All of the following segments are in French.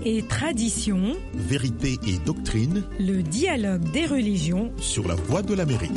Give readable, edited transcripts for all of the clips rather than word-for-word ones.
et tradition, vérité et doctrine, le dialogue des religions sur la Voix de l'Amérique.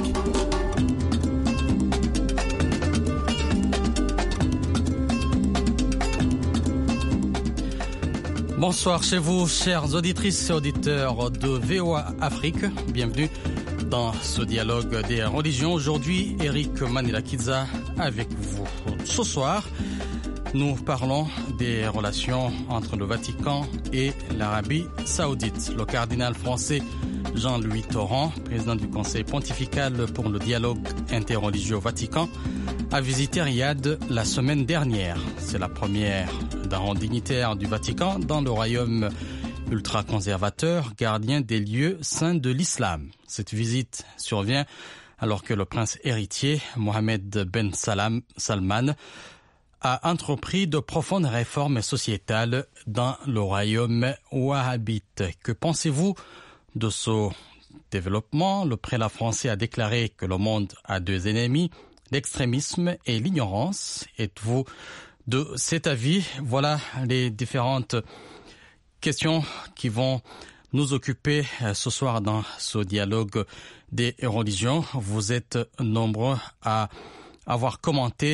Bonsoir chez vous, chères auditrices et auditeurs de VOA Afrique. Bienvenue dans ce dialogue des religions. Aujourd'hui, Eric Manilakidza avec vous. Ce soir, nous parlons des relations entre le Vatican et l'Arabie Saoudite. Le cardinal français Jean-Louis Torrent, président du Conseil pontifical pour le dialogue interreligieux au Vatican, a visité Riyad la semaine dernière. C'est la première d'un rang dignitaire du Vatican dans le royaume ultra-conservateur, gardien des lieux saints de l'islam. Cette visite survient alors que le prince héritier, Mohammed Ben Salman, a entrepris de profondes réformes sociétales dans le royaume wahhabite. Que pensez-vous de ce développement? Le prélat français a déclaré que le monde a deux ennemis, l'extrémisme et l'ignorance. Êtes-vous de cet avis? Voilà les différentes questions qui vont nous occuper ce soir dans ce dialogue des religions. Vous êtes nombreux à avoir commenté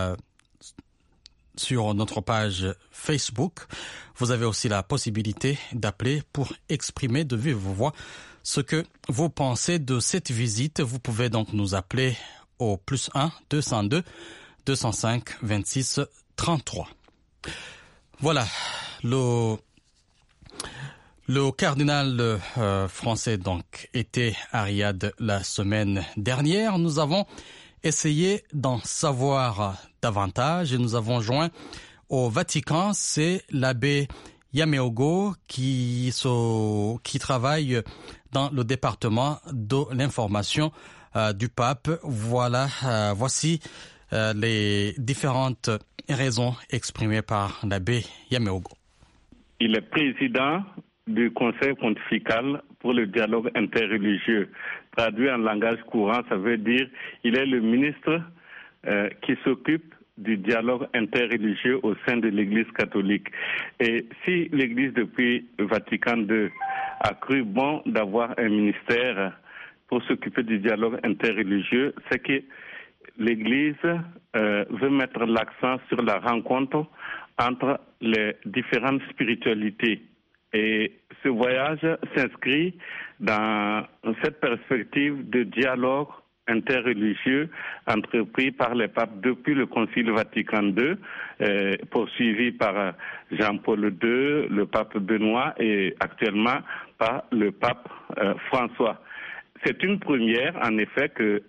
sur notre page Facebook. Vous avez aussi la possibilité d'appeler pour exprimer de vive voix ce que vous pensez de cette visite. Vous pouvez donc nous appeler au +1 202 205 26 33. Voilà, le cardinal français donc était à Riyad la semaine dernière. Nous avons essayé d'en savoir davantage et nous avons joint au Vatican, c'est l'abbé Yameogo qui travaille dans le département de l'information du pape. Voilà, voici les différentes raisons exprimées par l'abbé Yameogo. Il est président du Conseil pontifical pour le dialogue interreligieux. Traduit en langage courant, ça veut dire il est le ministre qui s'occupe du dialogue interreligieux au sein de l'Église catholique. Et si l'Église, depuis Vatican II, a cru bon d'avoir un ministère pour s'occuper du dialogue interreligieux, c'est que l'Église veut mettre l'accent sur la rencontre entre les différentes spiritualités. Et ce voyage s'inscrit dans cette perspective de dialogue interreligieux entrepris par les papes depuis le Concile Vatican II, poursuivi par Jean-Paul II, le pape Benoît et actuellement par le pape François. C'est une première, en effet, que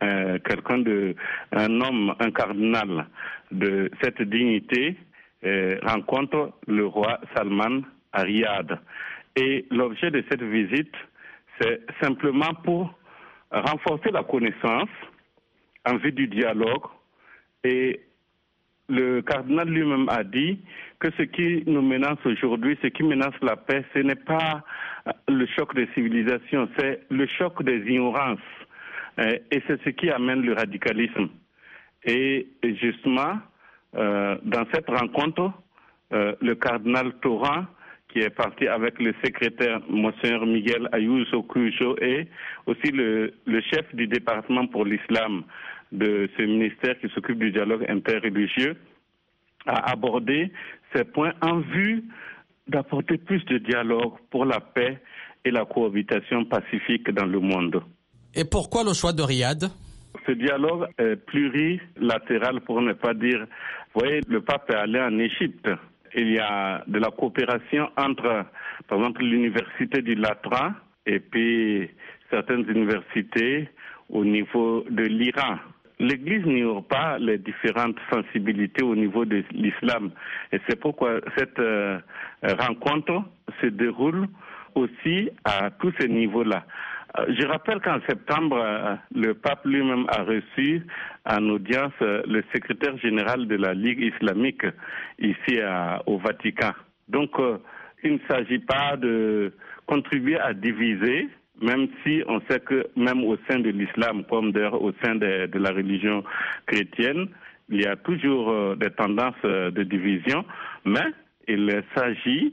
un cardinal de cette dignité rencontre le roi Salman à Riyad. Et l'objet de cette visite, c'est simplement pour renforcer la connaissance en vue du dialogue. Et le cardinal lui-même a dit que ce qui nous menace aujourd'hui, ce qui menace la paix, ce n'est pas le choc des civilisations, c'est le choc des ignorances. Et c'est ce qui amène le radicalisme. Et justement, dans cette rencontre, le cardinal Torrent, qui est parti avec le secrétaire Monseigneur Miguel Ayuso Cujo et aussi le chef du département pour l'islam de ce ministère qui s'occupe du dialogue interreligieux, a abordé ces points en vue d'apporter plus de dialogue pour la paix et la cohabitation pacifique dans le monde. Et pourquoi le choix de Riyad? Ce dialogue est plurilatéral, pour ne pas dire... Vous voyez, le pape est allé en Égypte. Il y a de la coopération entre, par exemple, l'université du Latran et puis certaines universités au niveau de l'Iran. L'Église n'ignore pas les différentes sensibilités au niveau de l'islam. Et c'est pourquoi cette rencontre se déroule aussi à tous ces niveaux-là. Je rappelle qu'en septembre, le pape lui-même a reçu en audience le secrétaire général de la Ligue islamique ici au Vatican. Donc, il ne s'agit pas de contribuer à diviser, même si on sait que même au sein de l'islam, comme d'ailleurs au sein de la religion chrétienne, il y a toujours des tendances de division, mais il s'agit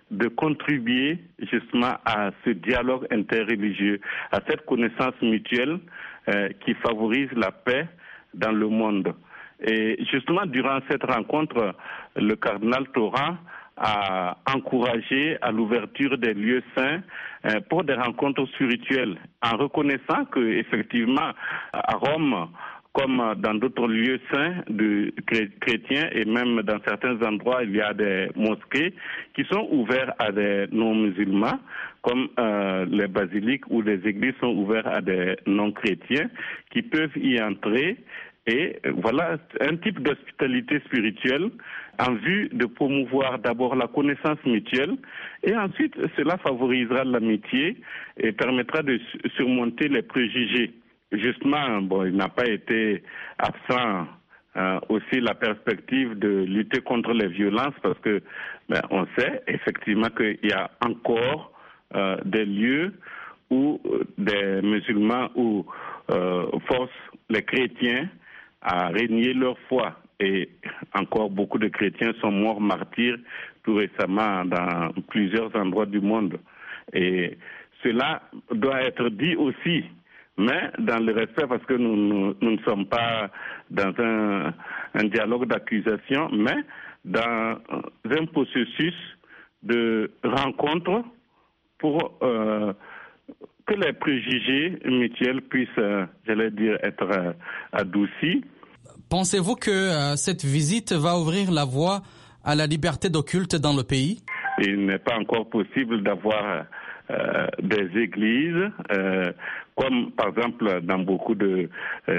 de contribuer justement à ce dialogue interreligieux, à cette connaissance mutuelle qui favorise la paix dans le monde. Et justement, durant cette rencontre, le cardinal Torrent a encouragé à l'ouverture des lieux saints pour des rencontres spirituelles, en reconnaissant que effectivement à Rome, comme dans d'autres lieux saints de chrétiens et même dans certains endroits, il y a des mosquées qui sont ouvertes à des non-musulmans, comme les basiliques ou les églises sont ouvertes à des non-chrétiens qui peuvent y entrer. Et voilà un type d'hospitalité spirituelle en vue de promouvoir d'abord la connaissance mutuelle et ensuite cela favorisera l'amitié et permettra de surmonter les préjugés. Justement, il n'a pas été absent aussi la perspective de lutter contre les violences parce que on sait effectivement qu'il y a encore des lieux où des musulmans forcent les chrétiens à renier leur foi. Et encore beaucoup de chrétiens sont morts martyrs tout récemment dans plusieurs endroits du monde. Et cela doit être dit aussi, mais dans le respect, parce que nous ne sommes pas dans un dialogue d'accusation, mais dans un processus de rencontre pour que les préjugés mutuels puissent, être adoucis. Pensez-vous que cette visite va ouvrir la voie à la liberté d'occulte dans le pays? Il n'est pas encore possible d'avoir des églises, comme par exemple dans beaucoup de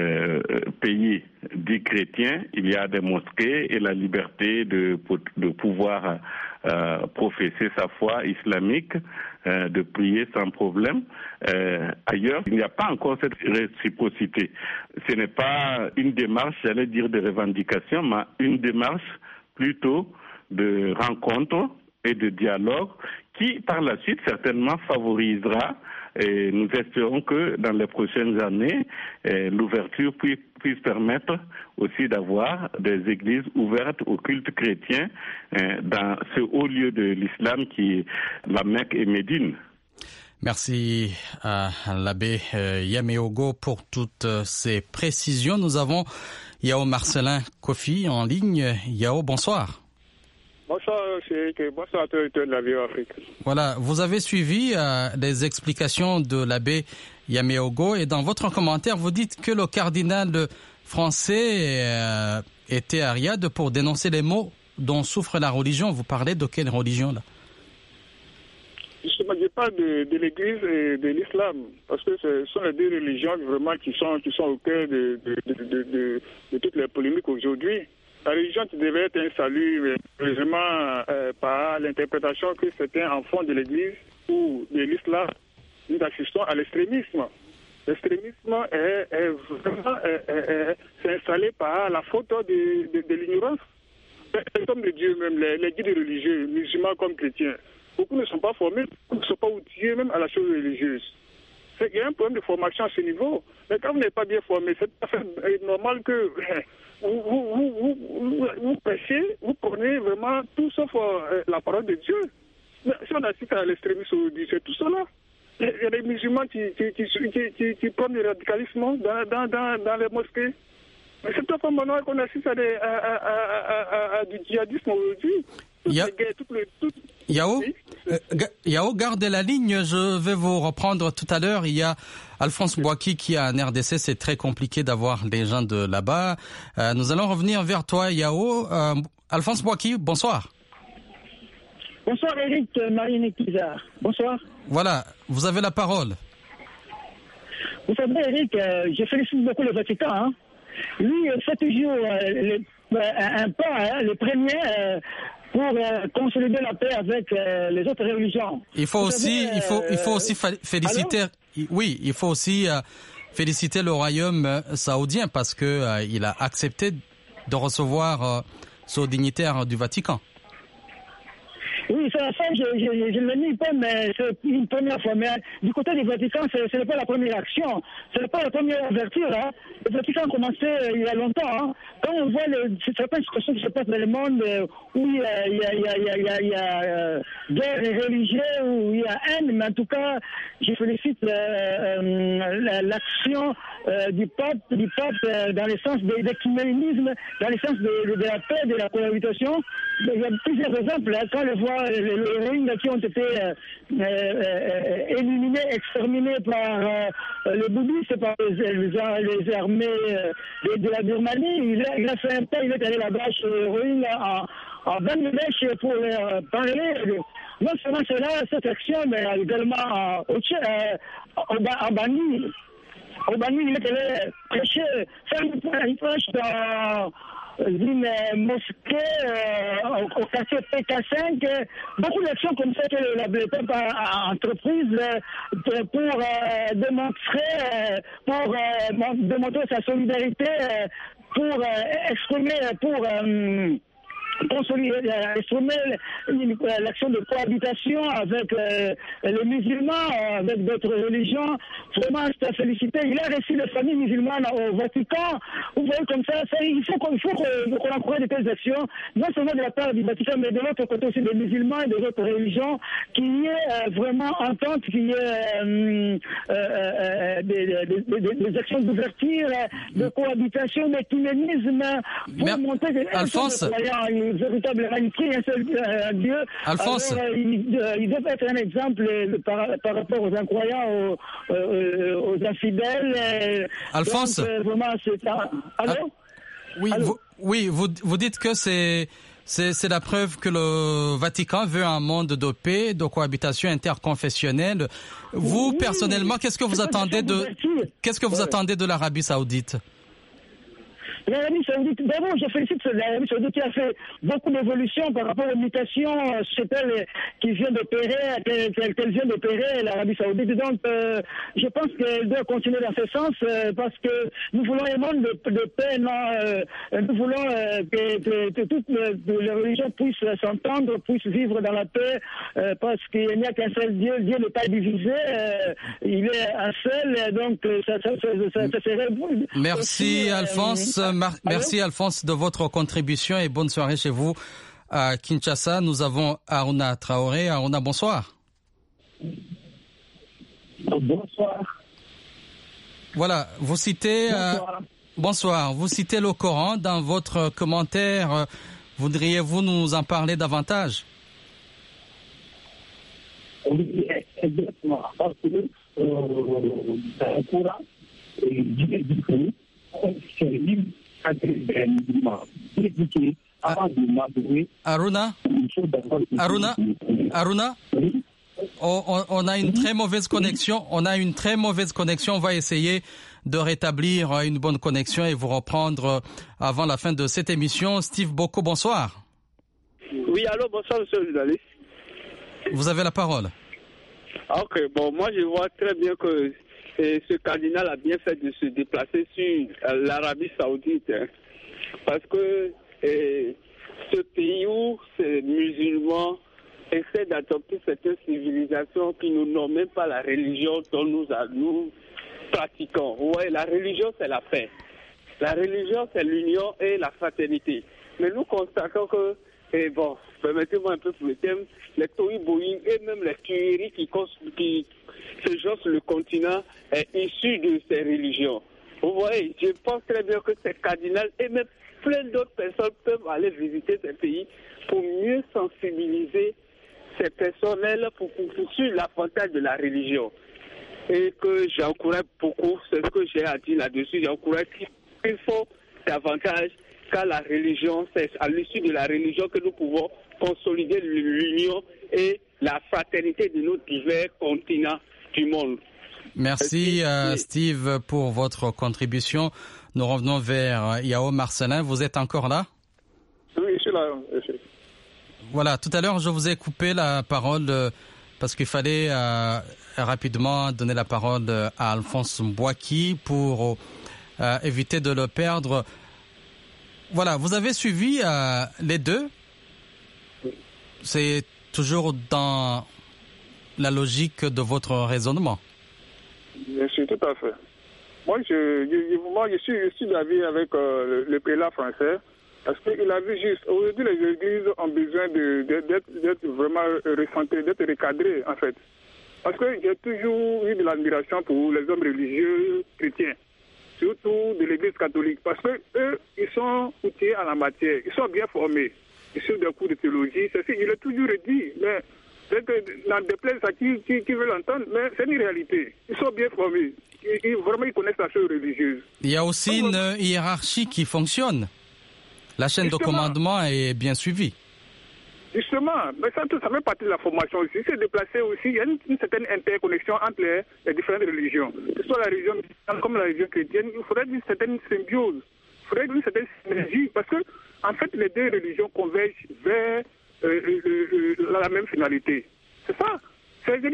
pays dits chrétiens, il y a des mosquées et la liberté de pouvoir professer sa foi islamique, de prier sans problème. Ailleurs, il n'y a pas encore cette réciprocité. Ce n'est pas une démarche, de revendication, mais une démarche plutôt de rencontre et de dialogue qui, par la suite, certainement favorisera, et nous espérons que dans les prochaines années, l'ouverture puisse permettre aussi d'avoir des églises ouvertes au culte chrétien dans ce haut lieu de l'islam qui est la Mecque et Médine. Merci à l'abbé Yaméogo pour toutes ces précisions. Nous avons Yao Marcelin Kofi en ligne. Yao, bonsoir. Bonsoir, bonsoir à tous de la VOA Afrique. Voilà, vous avez suivi les explications de l'abbé Yaméogo et dans votre commentaire, vous dites que le cardinal français était à Riyad pour dénoncer les maux dont souffre la religion. Vous parlez de quelle religion là? Justement, je parle de l'Église et de l'islam, parce que ce sont les deux religions vraiment qui sont au cœur de toutes les polémiques aujourd'hui. La religion qui devait être un salut, vraiment par l'interprétation que certains enfants de l'Église ou de l'islam, nous assistons à l'extrémisme. L'extrémisme est vraiment c'est installé par la faute de l'ignorance. Comme les dieux même, les guides religieux, musulmans comme chrétiens, beaucoup ne sont pas formés, beaucoup ne sont pas outillés même à la chose religieuse. Il y a un problème de formation à ce niveau. Mais quand vous n'êtes pas bien formé, c'est tout à fait normal que vous prêchez, vous prenez vraiment tout sauf la parole de Dieu. Mais si on assiste à l'extrémisme aujourd'hui, c'est tout cela. Il y a des musulmans qui prennent le radicalisme dans les mosquées. Mais c'est tout à fait normal qu'on assiste à du djihadisme aujourd'hui. Yao, gardez la ligne, je vais vous reprendre tout à l'heure. Il y a Alphonse Bouaki qui est en RDC, c'est très compliqué d'avoir des gens de là-bas. Nous allons revenir vers toi, Yao. Alphonse Bouaki, bonsoir. Bonsoir Eric, Marine Kizar. Bonsoir. Voilà, vous avez la parole. Vous savez Eric, je félicite beaucoup le Vatican. Hein. Lui, fait toujours un pas, le premier... pour consolider la paix avec les autres religions. Il faut aussi féliciter. Oui, il faut aussi féliciter le royaume saoudien parce que il a accepté de recevoir ce dignitaire du Vatican. Oui, ça, je ne le nie pas, mais c'est une première fois. Mais du côté du Vatican, ce n'est pas la première action. Ce n'est pas la première ouverture. Hein. Le Vatican a commencé il y a longtemps. Hein. Quand on voit certaines situations qui se passent dans le monde où il y a guerre religieuse, où il y a haine, mais en tout cas, je félicite l'action du pape dans le sens de l'écuménisme, dans le sens de la paix, de la cohabitation. Il y a plusieurs exemples. Hein. Quand on voit les Rohingyas qui ont été éliminés, exterminés par les bouddhistes, par les armées de la Birmanie, il a fait un pas, il est allé là-bas chez les Rohingyas en Bangladesh pour leur parler. Non seulement cela, cette action, mais également en Bani. Au Bani, il est allé prêcher, faire une prêche dans une mosquée au quartier PK5, beaucoup d'actions comme ça que le peuple a entreprises pour démontrer sa solidarité, pour exprimer, l'action de cohabitation avec les musulmans, avec d'autres religions. Vraiment, c'est à féliciter. Il a reçu les familles musulmanes au Vatican. Vous voyez comme ça, il faut qu'on encourage de telles actions, non seulement de la part du Vatican, mais de l'autre côté aussi des musulmans et des autres religions, qu'il y ait vraiment entente, qu'il y ait des actions d'ouverture, de cohabitation, d'écuménisme, pour montrer que Alphonse, véritablement, il prie un seul Dieu. Alphonse. Alors, il doit être un exemple par rapport aux incroyants, aux infidèles. Alphonse. Donc, vraiment, c'est ça. Allô? Oui, vous dites que c'est la preuve que le Vatican veut un monde de paix, de cohabitation interconfessionnelle. Vous, personnellement, qu'est-ce que vous attendez de l'Arabie Saoudite? L'Arabie Saoudite, d'abord, je félicite l'Arabie Saoudite qui a fait beaucoup d'évolutions par rapport aux mutations chez elle qu'elle vient d'opérer, l'Arabie Saoudite. Donc, je pense qu'elle doit continuer dans ce sens parce que nous voulons un monde de paix, nous voulons que toutes les religions puissent s'entendre, puissent vivre dans la paix parce qu'il n'y a qu'un seul Dieu, Dieu n'est pas divisé, il est un seul, donc ça serait... Merci aussi, Alphonse. Merci Alphonse de votre contribution et bonne soirée chez vous à Kinshasa. Nous avons Aruna Traoré. Aruna, bonsoir. Bonsoir. Voilà, vous citez... bonsoir. Vous citez le Coran dans votre commentaire. Voudriez-vous nous en parler davantage? Oui, exactement. Parce que le Coran dit que Aruna, on a une très mauvaise connexion. On va essayer de rétablir une bonne connexion et vous reprendre avant la fin de cette émission. Steve Boko, bonsoir. Oui, allô, bonsoir, monsieur le journaliste. Vous avez la parole. Ok, bon, moi je vois très bien que ce cardinal a bien fait de se déplacer sur l'Arabie Saoudite, hein, parce que ce pays où ces musulmans essaient d'adopter certaines civilisations qui ne nomment même pas la religion dont nous pratiquons. Ouais, la religion c'est la paix, la religion c'est l'union et la fraternité. Mais nous constatons que, permettez-moi un peu pour le thème, les tohu-bohi et même les tueries qui séjournent sur le continent est issu de ces religions. Vous voyez, je pense très bien que ces cardinals et même plein d'autres personnes peuvent aller visiter ces pays pour mieux sensibiliser ces personnels sur l'avantage de la religion. Et que j'encourage beaucoup, c'est ce que j'ai à dire là-dessus, j'encourage qu'il faut davantage, car la religion, c'est à l'issue de la religion que nous pouvons consolider l'union et la fraternité de nos divers continents du monde. Merci Steve pour votre contribution. Nous revenons vers Yao Marcelin. Vous êtes encore là? Oui, je suis là. Voilà, tout à l'heure je vous ai coupé la parole parce qu'il fallait rapidement donner la parole à Alphonse Mbouaki pour éviter de le perdre. Voilà, vous avez suivi les deux. C'est toujours dans la logique de votre raisonnement. Bien sûr, tout à fait. Moi, je suis d'avis avec le prélat français, parce qu'il a vu juste, aujourd'hui, les églises ont besoin d'être vraiment recentrées, d'être recadrées, en fait. Parce que j'ai toujours eu de l'admiration pour les hommes religieux chrétiens, surtout de l'église catholique, parce que eux, ils sont outillés à la matière, ils sont bien formés, ils suivent des cours de théologie, il est toujours dit, mais dans des places à qui veut l'entendre, mais c'est une réalité. Ils sont bien formés, vraiment ils connaissent la chose religieuse. Il y a aussi une hiérarchie qui fonctionne. La chaîne de commandement est bien suivie. Justement, mais ça fait partie de la formation aussi. Se déplacer aussi, il y a une certaine interconnexion entre les différentes religions. Que ce soit la religion musulmane comme la religion chrétienne, il faudrait une certaine symbiose, il faudrait une certaine synergie, parce que, en fait, les deux religions convergent vers la même finalité. C'est ça. C'est-à-dire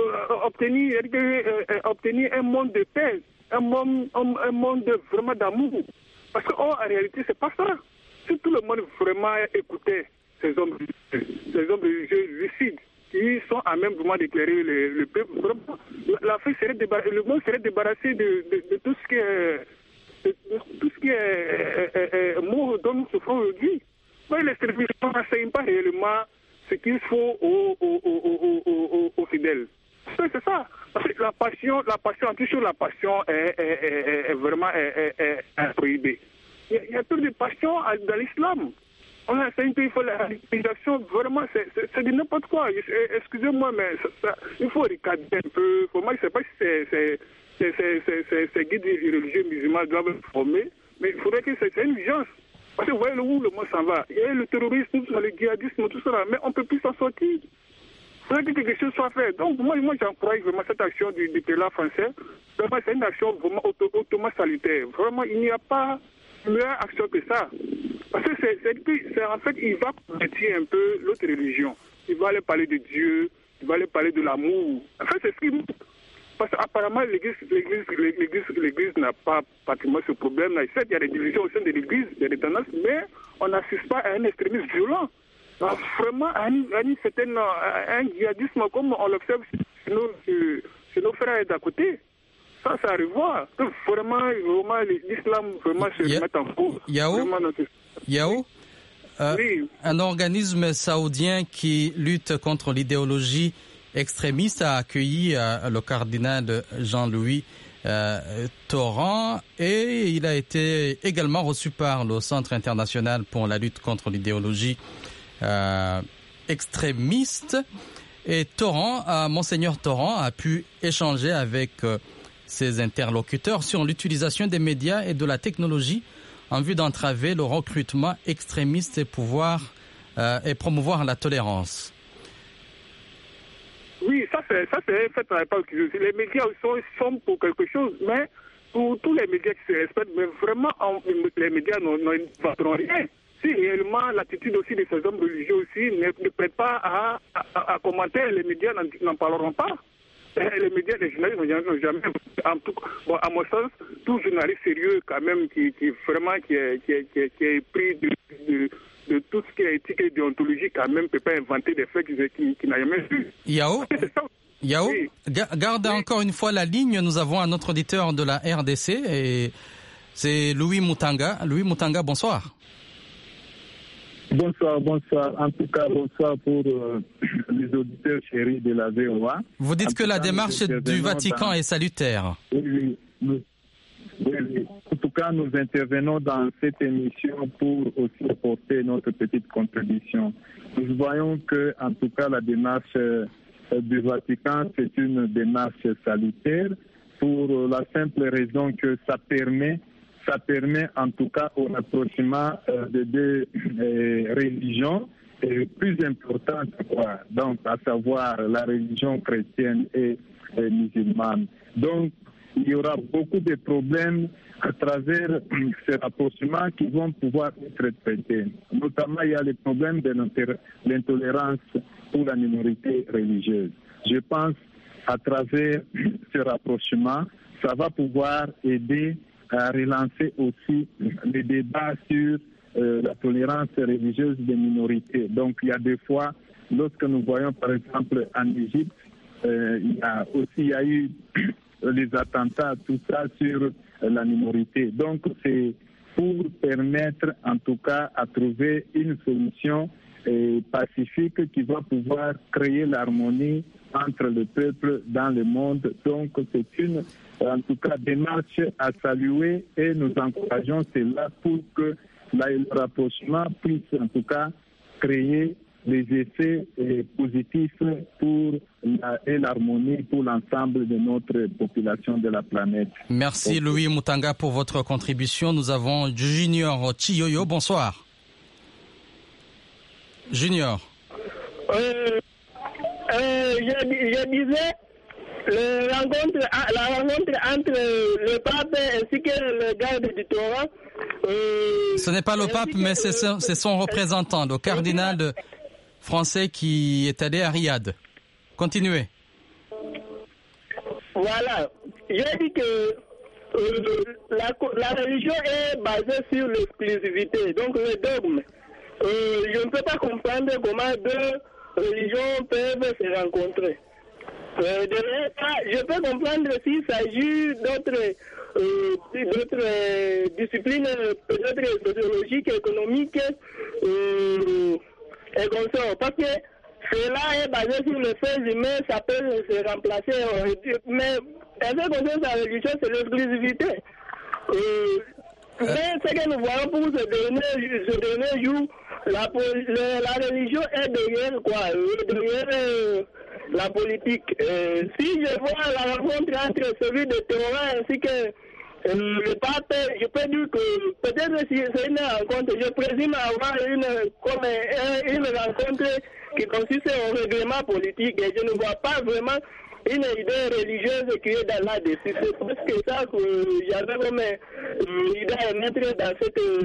obtenir un monde de paix, un monde vraiment d'amour. Parce qu'en réalité, c'est pas ça. Si tout le monde vraiment écoutait ces hommes religieux lucides qui sont à même vraiment d'éclairer le peuple, vraiment, l'Afrique le monde serait débarrassé de tout ce qui est mort dont nous souffrons aujourd'hui. Mais l'extrémisme n'enseigne pas réellement ce qu'il faut aux fidèles. C'est ça. Parce que la passion, toujours la passion est vraiment prohibée. Il y a trop de passion dans l'islam. On a enseigné qu'il faut la radicalisation, vraiment, c'est de n'importe quoi. Excusez-moi, mais il faut recadrer un peu. Pour moi, je ne sais pas si ces guides religieux musulmans doivent être formés, mais il faudrait que c'est une urgence. Parce que vous voyez où le monde s'en va. Il y a le terrorisme, le djihadisme, tout ça, mais on ne peut plus s'en sortir. Il faudrait que quelque chose soit fait. Donc, moi j'encourage vraiment cette action du prélat français. Vraiment, c'est une action vraiment hautement salutaire. Vraiment, il n'y a pas meilleure action que ça. Parce que c'est en fait, il va convertir un peu l'autre religion. Il va aller parler de Dieu, il va aller parler de l'amour. En fait, c'est ce qui... Parce qu'apparemment, l'Église n'a pas pratiquement ce problème-là. Certes, il y a des divisions au sein de l'Église, il y a des tendances, mais on n'assiste pas à un extrémisme violent. Vraiment, à un djihadisme comme on l'observe chez nos frères d'à côté. Ça a à revoir. Vraiment, l'islam vraiment se remet en cause. Yao, oui. Un organisme saoudien qui lutte contre l'idéologie extrémiste a accueilli le cardinal Jean-Louis Torrent et il a été également reçu par le Centre international pour la lutte contre l'idéologie extrémiste. Et Monseigneur Torrent a pu échanger avec ses interlocuteurs sur l'utilisation des médias et de la technologie en vue d'entraver le recrutement extrémiste et promouvoir la tolérance. Oui, ça c'est fait à l'époque. Les médias sont pour quelque chose, mais pour tous les médias qui se respectent, mais vraiment, les médias n'inventeront rien. Si réellement l'attitude aussi de ces hommes religieux aussi ne prête pas à commenter, les médias n'en parleront pas. Les médias, les journalistes n'ont jamais, à mon sens, tout journaliste sérieux quand même qui est pris de tout ce qui est éthique et déontologie quand même ne peut pas inventer des faits qu'il n'a jamais vu. Yao, oui. Garde encore une fois la ligne. Nous avons un autre auditeur de la RDC et c'est Louis Moutanga. Louis Moutanga, bonsoir. Bonsoir. En tout cas, bonsoir pour les auditeurs chéris de la VOA. Vous dites que la démarche du Vatican est salutaire. Oui. En tout cas, nous intervenons dans cette émission pour aussi apporter notre petite contribution. Nous voyons que, en tout cas, la démarche du Vatican, c'est une démarche salutaire pour la simple raison que ça permet en tout cas au rapprochement de deux religions plus importantes, donc à savoir la religion chrétienne et musulmane. Donc, il y aura beaucoup de problèmes à travers ces rapprochements qui vont pouvoir être traités. Notamment, il y a le problème de l'intolérance pour la minorité religieuse. Je pense à travers ce rapprochement, ça va pouvoir aider à relancer aussi les débats sur la tolérance religieuse des minorités. Donc, il y a des fois lorsque nous voyons par exemple en Égypte, il y a eu les attentats, tout ça sur la minorité. Donc c'est pour permettre en tout cas à trouver une solution pacifique qui va pouvoir créer l'harmonie entre le peuple dans le monde. Donc c'est une en tout cas démarche à saluer et nous encourageons cela pour que le rapprochement puisse en tout cas créer des effets positifs pour l'harmonie pour l'ensemble de notre population de la planète. Merci Louis Moutanga pour votre contribution. Nous avons Junior Chiyoyo. Bonsoir. Junior. Je disais la rencontre entre le pape ainsi que le garde du Torah. Ce n'est pas le pape, mais c'est son représentant, le cardinal français qui est allé à Riyad. Continuez. Voilà. J'ai dit que la religion est basée sur l'exclusivité, donc le dogme. Je ne peux pas comprendre comment deux religions peuvent se rencontrer. Je peux comprendre s'il s'agit d'autres disciplines, peut-être sociologiques, économiques et consorts. Parce que cela est basé sur le fait humain, ça peut se remplacer. Mais en ce qui concerne la religion, c'est l'exclusivité. Mais ce que nous voyons pour ce dernier jour, la religion est derrière quoi? Derrière la politique. Si je vois la rencontre entre celui de Torah ainsi que le pape, je peux dire que peut-être si c'est une rencontre, je présume avoir une rencontre qui consiste au règlement politique et je ne vois pas vraiment une idée religieuse qui est dans là-dessus. C'est presque ça que j'avais comme idée à mettre dans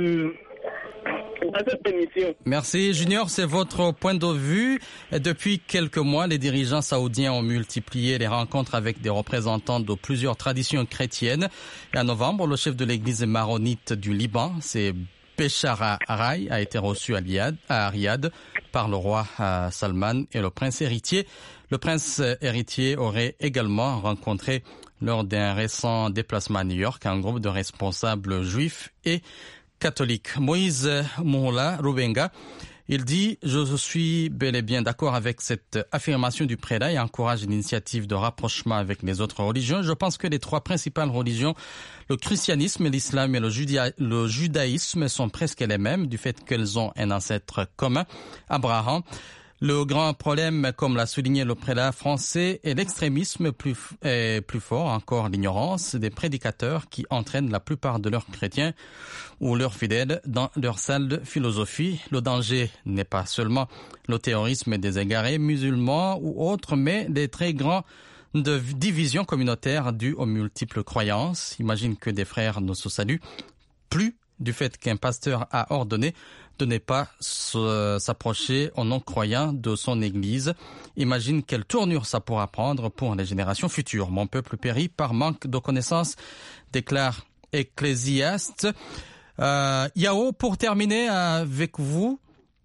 cette émission. Merci Junior, c'est votre point de vue. Depuis quelques mois, les dirigeants saoudiens ont multiplié les rencontres avec des représentants de plusieurs traditions chrétiennes. Et en novembre, le chef de l'église maronite du Liban, c'est Béchara Araï, a été reçu à Riyad par le roi Salman et le prince héritier. Le prince héritier aurait également rencontré lors d'un récent déplacement à New York un groupe de responsables juifs et catholiques. Moïse Moula Rubenga, il dit « Je suis bel et bien d'accord avec cette affirmation du prélat et encourage l'initiative de rapprochement avec les autres religions. Je pense que les trois principales religions, le christianisme, l'islam et le judaïsme sont presque les mêmes du fait qu'elles ont un ancêtre commun, Abraham. Le grand problème, comme l'a souligné le prélat français, est l'extrémisme, plus fort encore l'ignorance des prédicateurs qui entraînent la plupart de leurs chrétiens ou leurs fidèles dans leur salle de philosophie. Le danger n'est pas seulement le terrorisme des égarés musulmans ou autres, mais des très grands de divisions communautaires dues aux multiples croyances. Imagine que des frères ne se saluent plus du fait qu'un pasteur a ordonné de ne pas s'approcher aux non-croyants de son église. Imagine quelle tournure ça pourra prendre pour les générations futures. Mon peuple périt par manque de connaissances, déclare Ecclésiaste. Yao, pour terminer avec vous.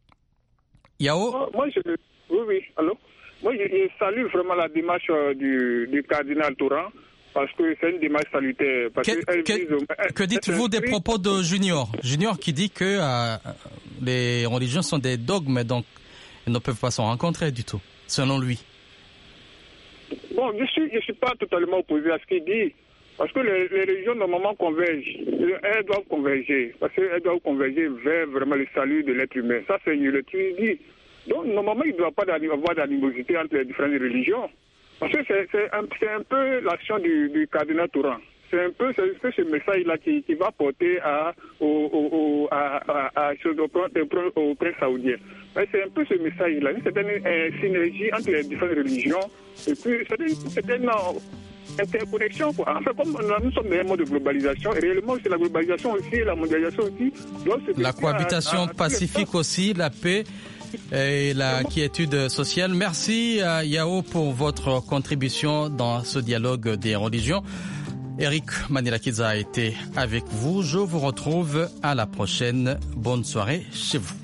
Yao? Oui, allô? Moi, je salue vraiment la démarche du cardinal Touran. Parce que c'est une démarche salutaire. Que dites-vous des propos de Junior? Junior qui dit que les religions sont des dogmes, donc elles ne peuvent pas se rencontrer du tout, selon lui. Bon, je suis pas totalement opposé à ce qu'il dit. Parce que les religions, normalement, convergent. Elles doivent converger. Parce qu'elles doivent converger vers vraiment le salut de l'être humain. Ça, c'est le dit. Donc, normalement, il ne doit pas y avoir d'animosité entre les différentes religions. Parce que c'est un peu l'action du cardinal Touran. C'est un peu ce message-là qui va porter au prince saoudien. Mais c'est un peu ce message-là. C'est une synergie entre les différentes religions. Et puis, c'est une interconnexion, quoi. En fait, comme nous sommes dans un monde de globalisation, et réellement, c'est la globalisation aussi, la mondialisation aussi. La cohabitation pacifique aussi, la paix et la quiétude sociale. Merci Yao pour votre contribution dans ce dialogue des religions. Eric Manilakiza a été avec vous. Je vous retrouve à la prochaine. Bonne soirée chez vous.